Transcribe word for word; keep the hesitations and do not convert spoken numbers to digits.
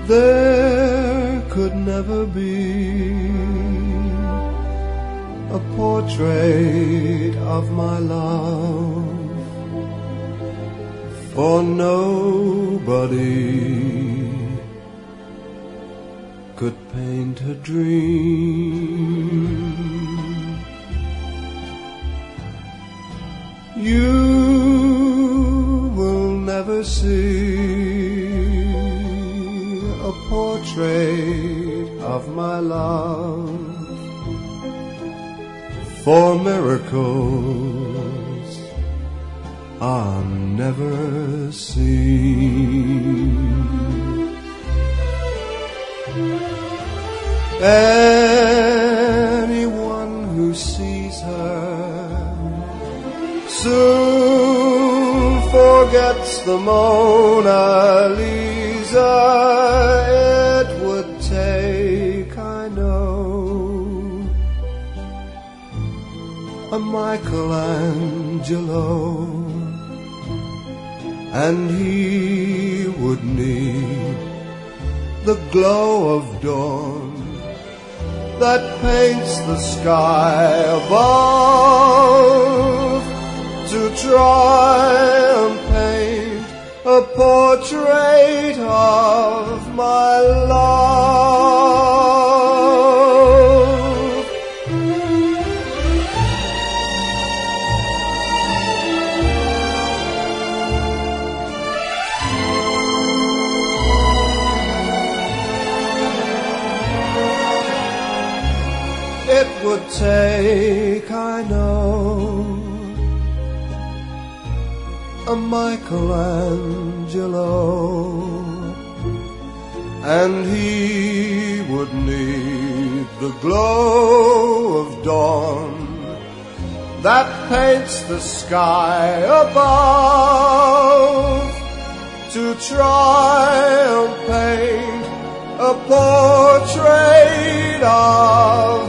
There could never be a portrait of my love, for nobody could paint a dream. You will never see a portrait of my love, for miracles are never seen. Anyone who sees her soon forgets the Mona Lisa. It would take, I know, a Michelangelo, and he would need the glow of dawn that paints the sky above to try and paint a portrait of my love. It would take, I know, a Michelangelo, and he would need the glow of dawn that paints the sky above to try and paint a portrait of